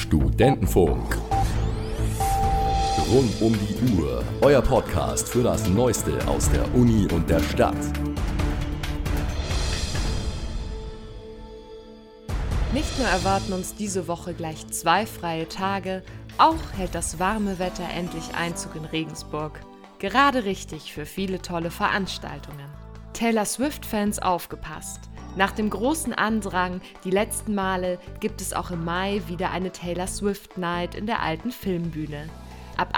Studentenfunk. Rund um die Uhr, euer Podcast für das Neueste aus der Uni und der Stadt. Nicht nur erwarten uns diese Woche gleich 2 freie Tage, auch hält das warme Wetter endlich Einzug in Regensburg. Gerade richtig für viele tolle Veranstaltungen. Taylor Swift-Fans aufgepasst! Nach dem großen Andrang die letzten Male gibt es auch im Mai wieder eine Taylor Swift Night in der alten Filmbühne. Ab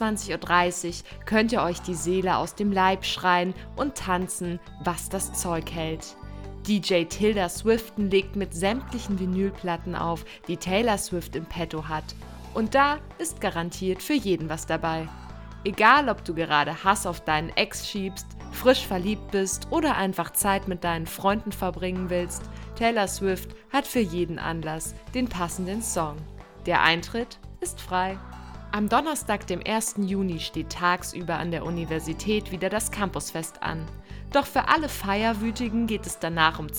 21:30 Uhr könnt ihr euch die Seele aus dem Leib schreien und tanzen, was das Zeug hält. DJ Tilda Swifton legt mit sämtlichen Vinylplatten auf, die Taylor Swift im Petto hat. Und da ist garantiert für jeden was dabei. Egal, ob du gerade Hass auf deinen Ex schiebst, frisch verliebt bist oder einfach Zeit mit deinen Freunden verbringen willst, Taylor Swift hat für jeden Anlass den passenden Song. Der Eintritt ist frei. Am Donnerstag, dem 1. Juni, steht tagsüber an der Universität wieder das Campusfest an. Doch für alle Feierwütigen geht es danach um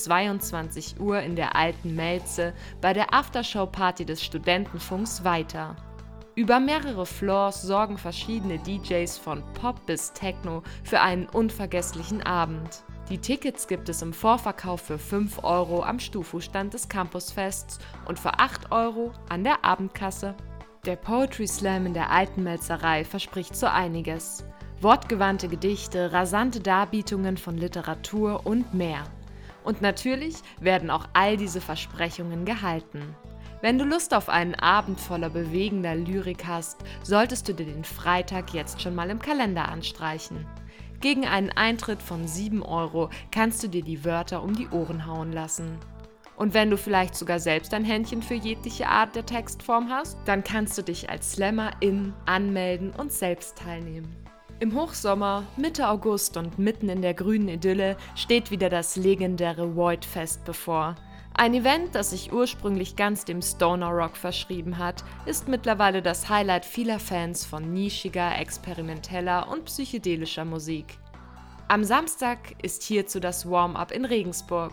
22 Uhr in der alten Melze bei der Aftershow-Party des Studentenfunks weiter. Über mehrere Floors sorgen verschiedene DJs von Pop bis Techno für einen unvergesslichen Abend. Die Tickets gibt es im Vorverkauf für 5 € am Stufu-Stand des Campusfests und für 8 € an der Abendkasse. Der Poetry Slam in der alten Melzerei verspricht so einiges. Wortgewandte Gedichte, rasante Darbietungen von Literatur und mehr. Und natürlich werden auch all diese Versprechungen gehalten. Wenn du Lust auf einen Abend voller bewegender Lyrik hast, solltest du dir den Freitag jetzt schon mal im Kalender anstreichen. Gegen einen Eintritt von 7 € kannst du dir die Wörter um die Ohren hauen lassen. Und wenn du vielleicht sogar selbst ein Händchen für jegliche Art der Textform hast, dann kannst du dich als Slammerin anmelden und selbst teilnehmen. Im Hochsommer, Mitte August und mitten in der grünen Idylle steht wieder das legendäre Voidfest bevor. Ein Event, das sich ursprünglich ganz dem Stoner Rock verschrieben hat, ist mittlerweile das Highlight vieler Fans von nischiger, experimenteller und psychedelischer Musik. Am Samstag ist hierzu das Warm-Up in Regensburg.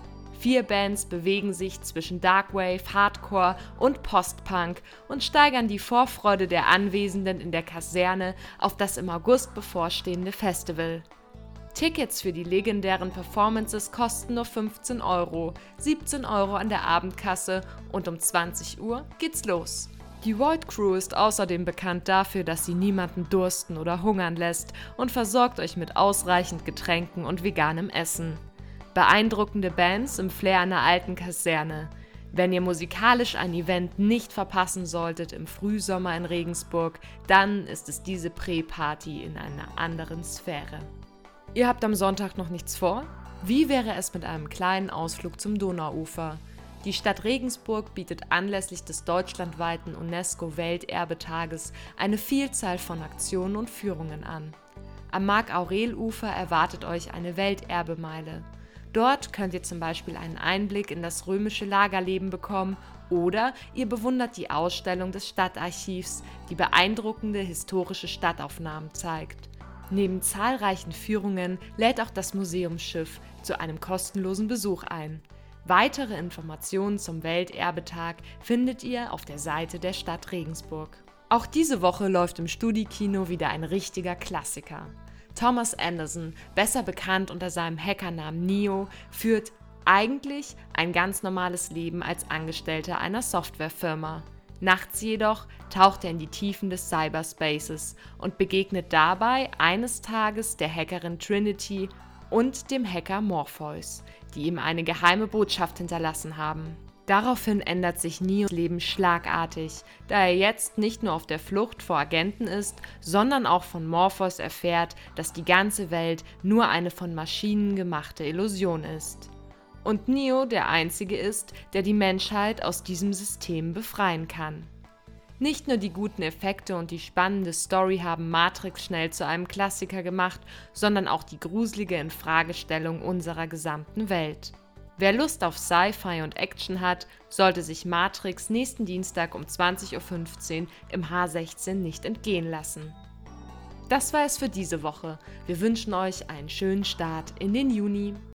4 Bands bewegen sich zwischen Darkwave, Hardcore und Postpunk und steigern die Vorfreude der Anwesenden in der Kaserne auf das im August bevorstehende Festival. Tickets für die legendären Performances kosten nur 15 €, 17 € an der Abendkasse und um 20 Uhr geht's los. Die Void Crew ist außerdem bekannt dafür, dass sie niemanden dursten oder hungern lässt und versorgt euch mit ausreichend Getränken und veganem Essen. Beeindruckende Bands im Flair einer alten Kaserne. Wenn ihr musikalisch ein Event nicht verpassen solltet im Frühsommer in Regensburg, dann ist es diese Prä-Party in einer anderen Sphäre. Ihr habt am Sonntag noch nichts vor? Wie wäre es mit einem kleinen Ausflug zum Donauufer? Die Stadt Regensburg bietet anlässlich des deutschlandweiten UNESCO-Welterbetages eine Vielzahl von Aktionen und Führungen an. Am Mark-Aurel-Ufer erwartet euch eine Welterbemeile. Dort könnt ihr zum Beispiel einen Einblick in das römische Lagerleben bekommen oder ihr bewundert die Ausstellung des Stadtarchivs, die beeindruckende historische Stadtaufnahmen zeigt. Neben zahlreichen Führungen lädt auch das Museumsschiff zu einem kostenlosen Besuch ein. Weitere Informationen zum Welterbetag findet ihr auf der Seite der Stadt Regensburg. Auch diese Woche läuft im Studi-Kino wieder ein richtiger Klassiker. Thomas Anderson, besser bekannt unter seinem Hackernamen Neo, führt eigentlich ein ganz normales Leben als Angestellter einer Softwarefirma. Nachts jedoch taucht er in die Tiefen des Cyberspaces und begegnet dabei eines Tages der Hackerin Trinity und dem Hacker Morpheus, die ihm eine geheime Botschaft hinterlassen haben. Daraufhin ändert sich Neos Leben schlagartig, da er jetzt nicht nur auf der Flucht vor Agenten ist, sondern auch von Morpheus erfährt, dass die ganze Welt nur eine von Maschinen gemachte Illusion ist. Und Neo der Einzige ist, der die Menschheit aus diesem System befreien kann. Nicht nur die guten Effekte und die spannende Story haben Matrix schnell zu einem Klassiker gemacht, sondern auch die gruselige Infragestellung unserer gesamten Welt. Wer Lust auf Sci-Fi und Action hat, sollte sich Matrix nächsten Dienstag um 20:15 Uhr im H16 nicht entgehen lassen. Das war es für diese Woche. Wir wünschen euch einen schönen Start in den Juni.